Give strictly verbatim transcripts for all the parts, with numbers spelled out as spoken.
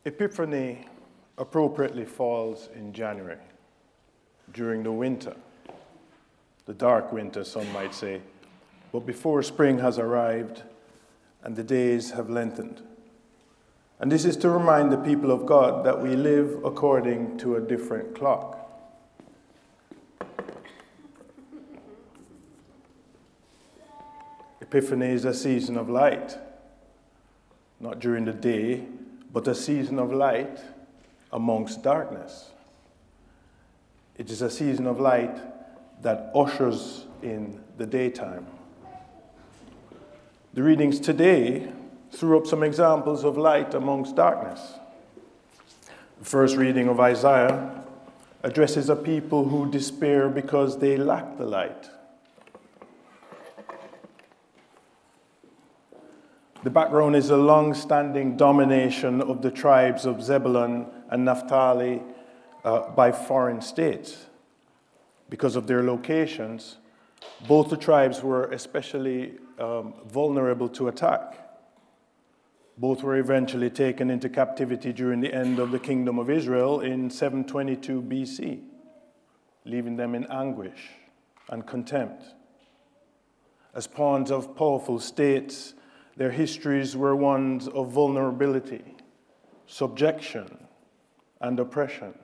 Epiphany appropriately falls in January, during the winter, the dark winter, some might say, but before spring has arrived and the days have lengthened. And this is to remind the people of God that we live according to a different clock. Epiphany is a season of light, not during the day, but a season of light amongst darkness. It is a season of light that ushers in the daytime. The readings today threw up some examples of light amongst darkness. The first reading of Isaiah addresses a people who despair because they lack the light. The background is a long-standing domination of the tribes of Zebulun and Naphtali uh, by foreign states. Because of their locations, both the tribes were especially um, vulnerable to attack. Both were eventually taken into captivity during the end of the Kingdom of Israel in seven twenty-two B C, leaving them in anguish and contempt. As pawns of powerful states, their histories were ones of vulnerability, subjection, and oppression.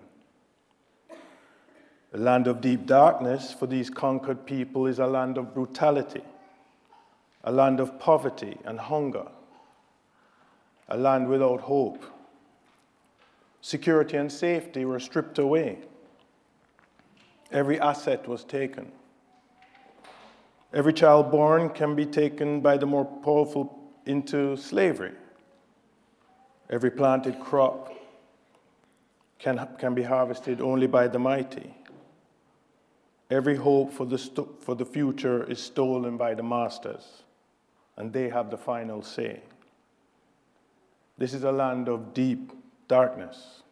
The land of deep darkness for these conquered people is a land of brutality, a land of poverty and hunger, a land without hope. Security and safety were stripped away. Every asset was taken. Every child born can be taken by the more powerful into slavery. Every planted crop can, can be harvested only by the mighty. Every hope for the, st- for the future is stolen by the masters, and they have the final say. This is a land of deep darkness.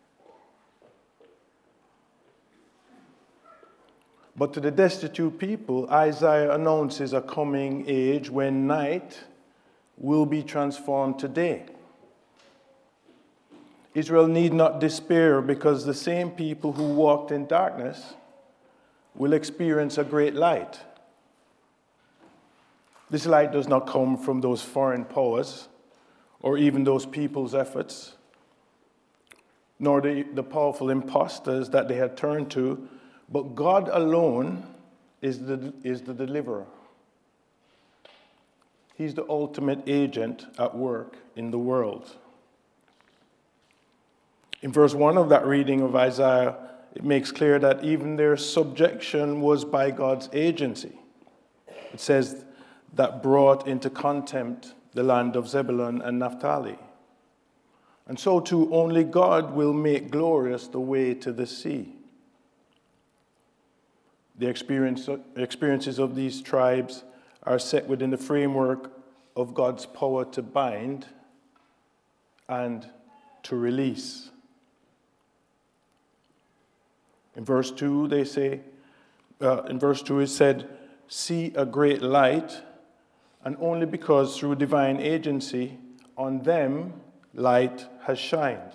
But to the destitute people, Isaiah announces a coming age when night will be transformed to day. Israel need not despair because the same people who walked in darkness will experience a great light. This light does not come from those foreign powers or even those people's efforts, nor the, the powerful impostors that they had turned to, but God alone is the, is the deliverer. He's the ultimate agent at work in the world. In verse one of that reading of Isaiah, it makes clear that even their subjection was by God's agency. It says that brought into contempt the land of Zebulun and Naphtali. And so too, only God will make glorious the way to the sea. The experience, experiences of these tribes are set within the framework of God's power to bind and to release. In verse two, they say, uh, in verse two it said, see a great light, and only because through divine agency on them light has shined.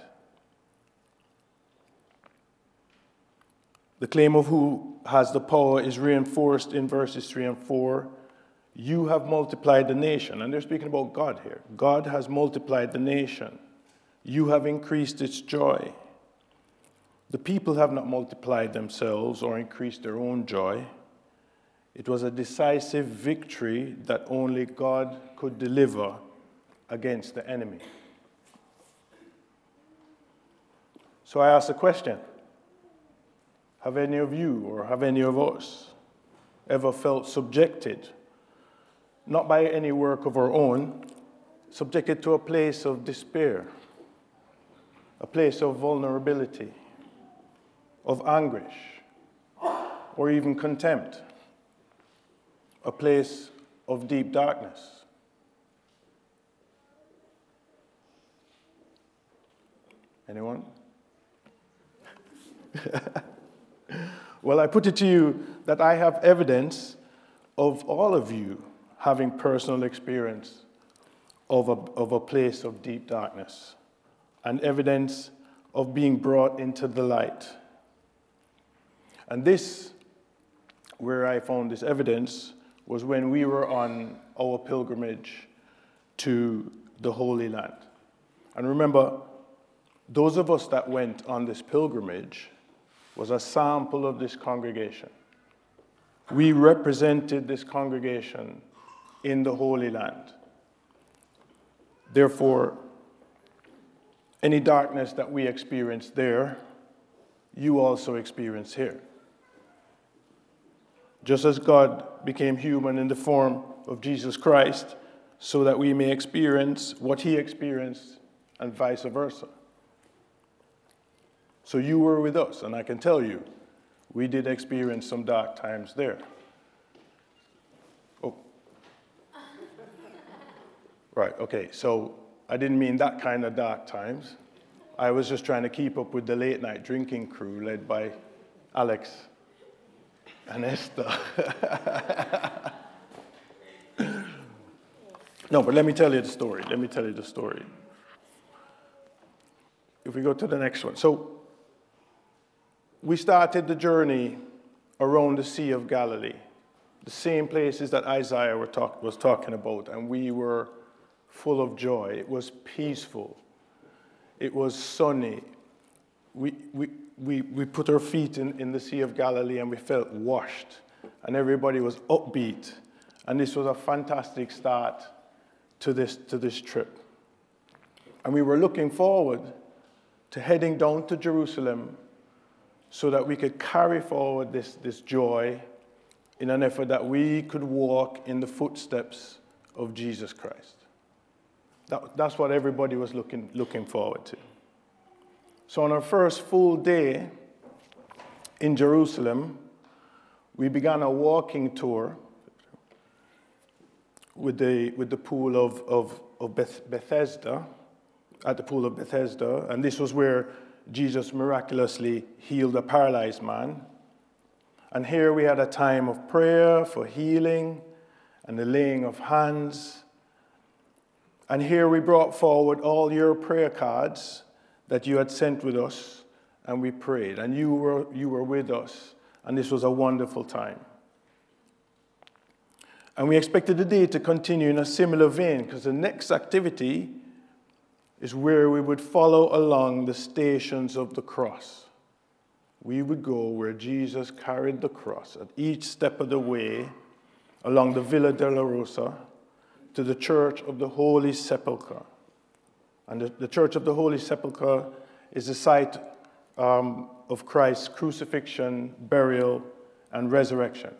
The claim of who has the power is reinforced in verses three and four. You have multiplied the nation. And they're speaking about God here. God has multiplied the nation. You have increased its joy. The people have not multiplied themselves or increased their own joy. It was a decisive victory that only God could deliver against the enemy. So I ask the question, have any of you or have any of us ever felt subjected, not by any work of our own, subjected to a place of despair, a place of vulnerability, of anguish, or even contempt, a place of deep darkness? Anyone? Well, I put it to you that I have evidence of all of you having personal experience of a, of a place of deep darkness, and evidence of being brought into the light. And this, where I found this evidence, was when we were on our pilgrimage to the Holy Land. And remember, those of us that went on this pilgrimage was a sample of this congregation. We represented this congregation in the Holy Land. Therefore, any darkness that we experienced there, you also experience here. Just as God became human in the form of Jesus Christ, so that we may experience what he experienced and vice versa. So you were with us, and I can tell you, we did experience some dark times there. Oh. Right, okay, so I didn't mean that kind of dark times. I was just trying to keep up with the late night drinking crew led by Alex and Esther. No, but let me tell you the story. Let me tell you the story. If we go to the next one. So we started the journey around the Sea of Galilee, the same places that Isaiah were talk, was talking about, and we were full of joy. It was peaceful. It was sunny. We, we, we, we put our feet in, in the Sea of Galilee and we felt washed, and everybody was upbeat. And this was a fantastic start to this, to this trip. And we were looking forward to heading down to Jerusalem so that we could carry forward this, this joy in an effort that we could walk in the footsteps of Jesus Christ. That, that's what everybody was looking, looking forward to. So on our first full day in Jerusalem, we began a walking tour with the, with the pool of, of, of Beth, Bethesda, at the pool of Bethesda, and this was where Jesus miraculously healed a paralyzed man. And here we had a time of prayer for healing and the laying of hands. And here we brought forward all your prayer cards that you had sent with us, and we prayed. And you were, you were with us, and this was a wonderful time. And we expected the day to continue in a similar vein, because the next activity is where we would follow along the stations of the cross. We would go where Jesus carried the cross at each step of the way along the Via Dolorosa to the Church of the Holy Sepulchre. And the, the Church of the Holy Sepulchre is the site um, of Christ's crucifixion, burial, and resurrection.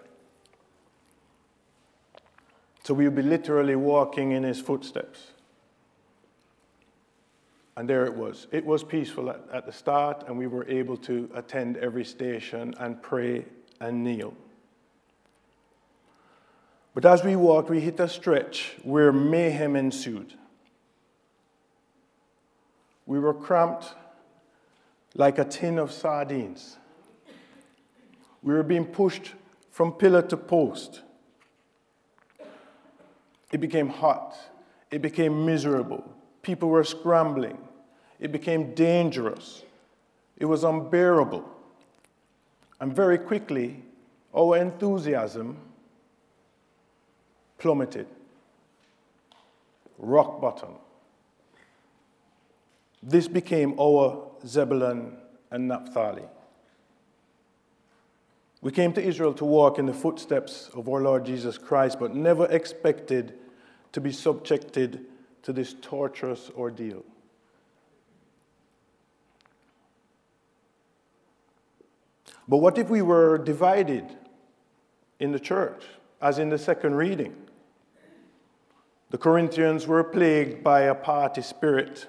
So we would be literally walking in his footsteps. And there it was. It was peaceful at, at the start, and we were able to attend every station and pray and kneel. But as we walked, we hit a stretch where mayhem ensued. We were cramped like a tin of sardines. We were being pushed from pillar to post. It became hot. It became miserable. People were scrambling. It became dangerous. It was unbearable. And very quickly, our enthusiasm plummeted. Rock bottom. This became our Zebulun and Naphtali. We came to Israel to walk in the footsteps of our Lord Jesus Christ, but never expected to be subjected to this torturous ordeal. But what if we were divided in the church, as in the second reading? The Corinthians were plagued by a party spirit.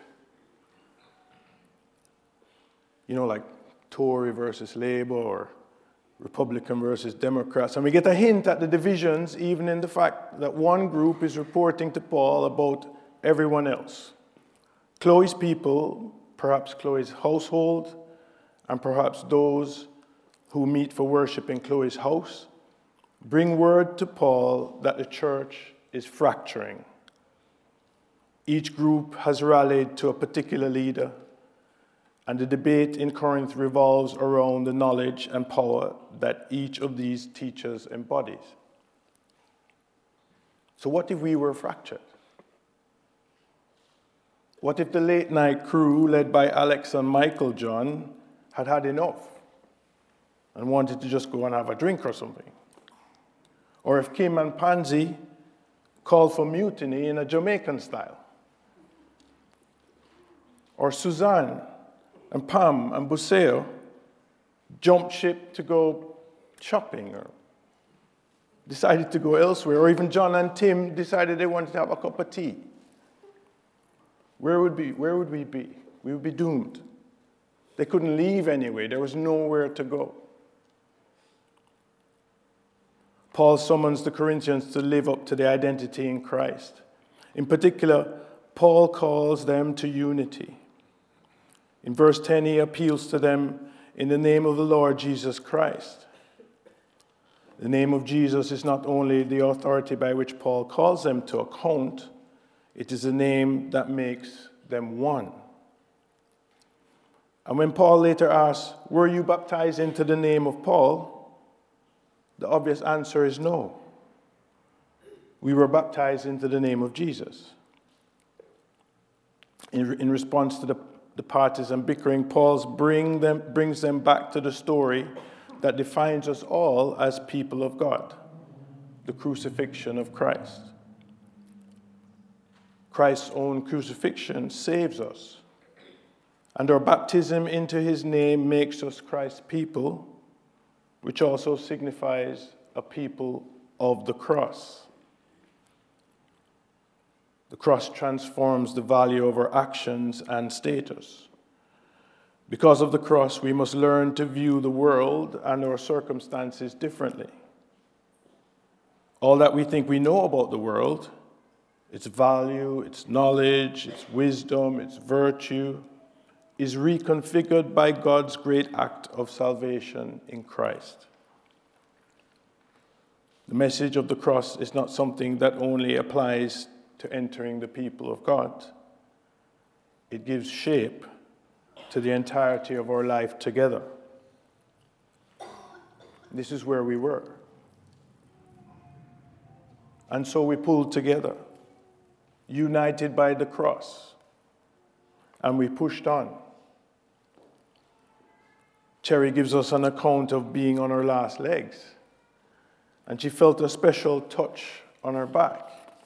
You know, like Tory versus Labour or Republican versus Democrats. And we get a hint at the divisions even in the fact that one group is reporting to Paul about everyone else. Chloe's people, perhaps Chloe's household, and perhaps those who meet for worship in Chloe's house, bring word to Paul that the church is fracturing. Each group has rallied to a particular leader, And the debate in Corinth revolves around the knowledge and power that each of these teachers embodies. So what if we were fractured? What if the late night crew led by Alex and Michael John had had enough and wanted to just go and have a drink or something? Or if Kim and Pansy called for mutiny in a Jamaican style? Or Suzanne and Pam and Buseo jumped ship to go shopping or decided to go elsewhere, or even John and Tim decided they wanted to have a cup of tea. Where would we, where would we be? We would be doomed. They couldn't leave anyway. There was nowhere to go. Paul summons the Corinthians to live up to their identity in Christ. In particular, Paul calls them to unity. In verse ten, he appeals to them in the name of the Lord Jesus Christ. The name of Jesus is not only the authority by which Paul calls them to account, it is a name that makes them one. And when Paul later asks, "Were you baptized into the name of Paul?" the obvious answer is no. We were baptized into the name of Jesus. In, in response to the, the parties and bickering, Paul bring them, brings them back to the story that defines us all as people of God, the crucifixion of Christ. Christ's own crucifixion saves us, and our baptism into his name makes us Christ's people, which also signifies a people of the cross. The cross transforms the value of our actions and status. Because of the cross, we must learn to view the world and our circumstances differently. All that we think we know about the world, its value, its knowledge, its wisdom, its virtue, is reconfigured by God's great act of salvation in Christ. The message of the cross is not something that only applies to entering the people of God. It gives shape to the entirety of our life together. This is where we were. And so we pulled together, united by the cross, and we pushed on. Cherry gives us an account of being on her last legs, and she felt a special touch on her back,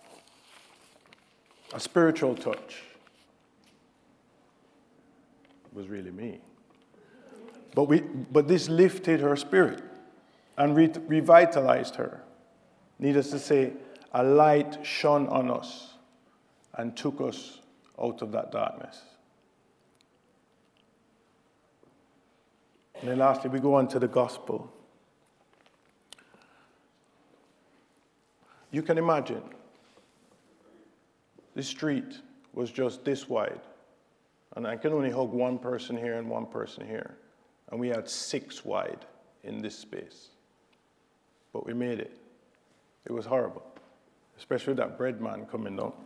a spiritual touch. It was really me. But, we, but this lifted her spirit and re- revitalized her. Needless to say, a light shone on us and took us out of that darkness. And then lastly, we go on to the gospel. You can imagine, the street was just this wide, and I can only hug one person here and one person here, and we had six wide in this space. But we made it. It was horrible, especially that bread man coming down.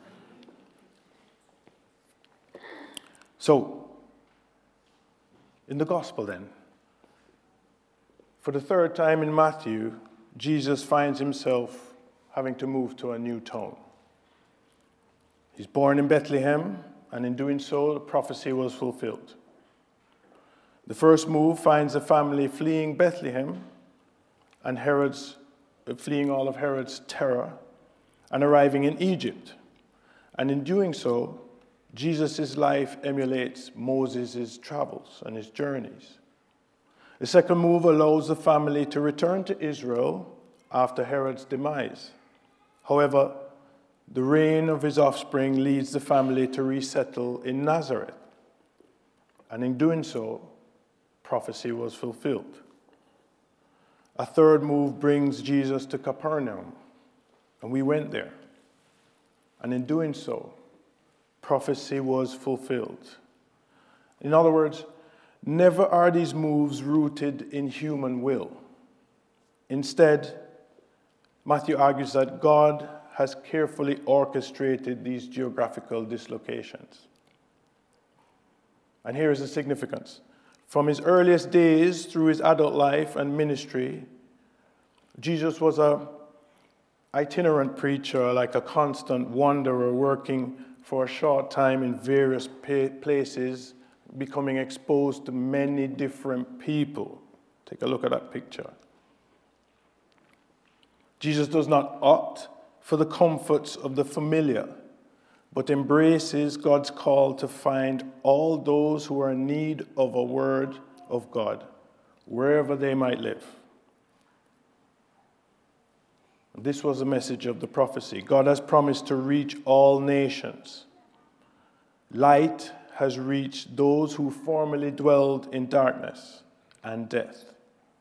So, in the gospel then, for the third time in Matthew, Jesus finds himself having to move to a new town. He's born in Bethlehem, and in doing so, the prophecy was fulfilled. The first move finds the family fleeing Bethlehem and Herod's, fleeing all of Herod's terror and arriving in Egypt. And in doing so, Jesus' life emulates Moses' travels and his journeys. The second move allows the family to return to Israel after Herod's demise. However, the reign of his offspring leads the family to resettle in Nazareth. And in doing so, prophecy was fulfilled. A third move brings Jesus to Capernaum, and we went there. And in doing so, prophecy was fulfilled. In other words, never are these moves rooted in human will. Instead, Matthew argues that God has carefully orchestrated these geographical dislocations. And here is the significance. From his earliest days through his adult life and ministry, Jesus was a itinerant preacher, like a constant wanderer, working for a short time in various places, becoming exposed to many different people. Take a look at that picture. Jesus does not opt for the comforts of the familiar, but embraces God's call to find all those who are in need of a word of God, wherever they might live. This was the message of the prophecy. God has promised to reach all nations. Light has reached those who formerly dwelled in darkness and death.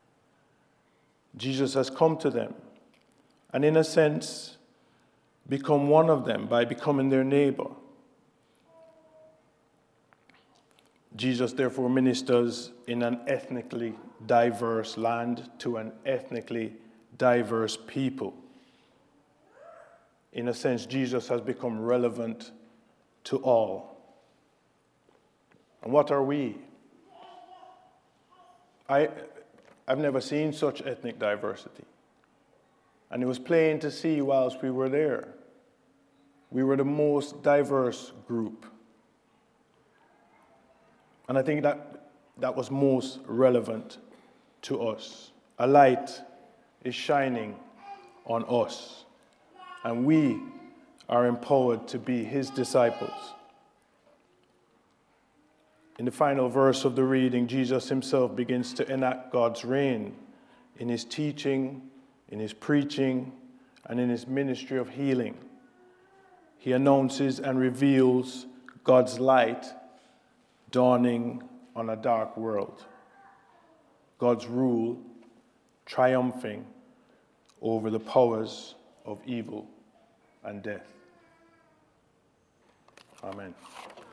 Jesus has come to them, and in a sense, become one of them by becoming their neighbor. Jesus therefore ministers in an ethnically diverse land to an ethnically diverse people. In a sense, Jesus has become relevant to all. And what are we? I, I've never seen such ethnic diversity. And it was plain to see whilst we were there. We were the most diverse group. And I think that that was most relevant to us. A light is shining on us, and we are empowered to be his disciples. In the final verse of the reading, Jesus himself begins to enact God's reign in his teaching, in his preaching, and in his ministry of healing. He announces and reveals God's light dawning on a dark world. God's rule triumphing over the powers of evil and death. Amen.